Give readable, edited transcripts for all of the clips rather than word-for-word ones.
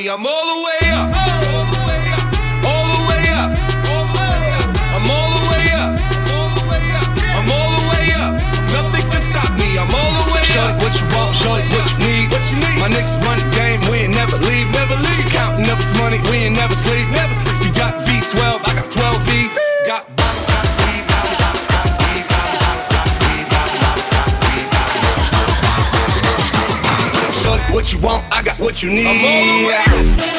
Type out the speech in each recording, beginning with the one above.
I'm all the way up. All the way up. All the way up. I'm all the way up. I'm all the way up. Nothing can stop me. I'm all the way up. Shorty, what you want? Shorty, what you need? My niggas run the game. We ain't never leave. Counting up this money. We ain't never sleep. You got V12. I got 12 V's. Got what you want, I got what you need. I'm all the way up.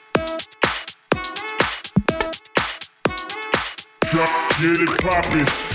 Get it poppin'.